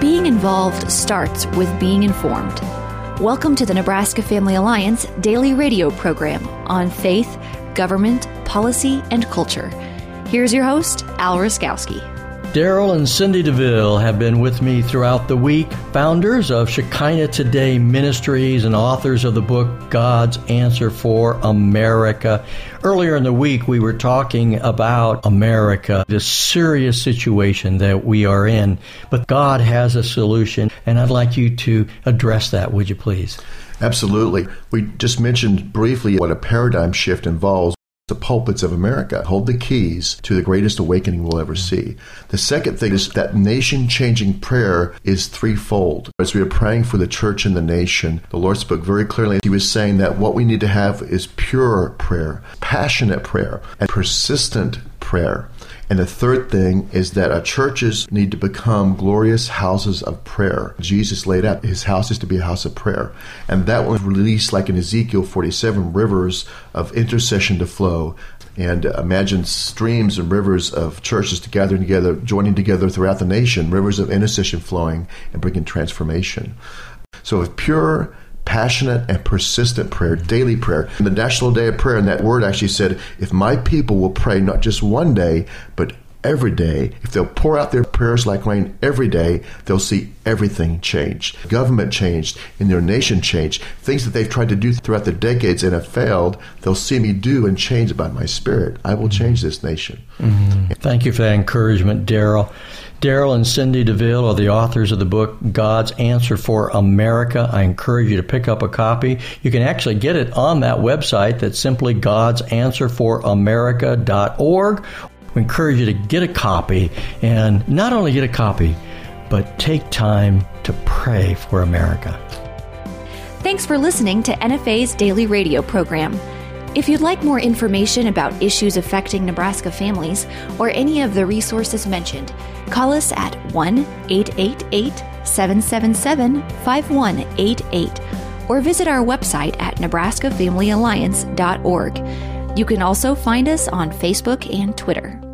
being involved starts with being informed. Welcome to the Nebraska Family Alliance daily radio program on faith, government, policy, and culture. Here's your host, Al Ruskowski. Daryl and Cindy DeVille have been with me throughout the week, founders of Shekinah Today Ministries and authors of the book God's Answer for America. Earlier in the week, we were talking about America, this serious situation that we are in, but God has a solution, and I'd like you to address that, would you please? Absolutely. We just mentioned briefly what a paradigm shift involves. The pulpits of America hold the keys to the greatest awakening we'll ever see. The second thing is that nation-changing prayer is threefold. As we are praying for the church and the nation, the Lord spoke very clearly. He was saying that what we need to have is pure prayer, passionate prayer, and persistent prayer. And the third thing is that our churches need to become glorious houses of prayer. Jesus laid out his house is to be a house of prayer. And that was released like in Ezekiel 47, rivers of intercession to flow. And imagine streams and rivers of churches gathering together, joining together throughout the nation, rivers of intercession flowing and bringing transformation. So with pure, passionate and persistent prayer, daily prayer. And the National Day of Prayer, and that word actually said, if my people will pray not just one day, but every day, if they'll pour out their prayers like rain every day, they'll see everything change. Government changed, and their nation changed. Things that they've tried to do throughout the decades and have failed, they'll see me do and change by my Spirit. I will change this nation. Mm-hmm. Thank you for that encouragement, Daryl. Daryl and Cindy DeVille are the authors of the book, God's Answer for America. I encourage you to pick up a copy. You can actually get it on that website that's simply godsanswerforamerica.org. We encourage you to get a copy, and not only get a copy, but take time to pray for America. Thanks for listening to NFA's daily radio program. If you'd like more information about issues affecting Nebraska families or any of the resources mentioned, call us at 1-888-777-5188 or visit our website at nebraskafamilyalliance.org. You can also find us on Facebook and Twitter.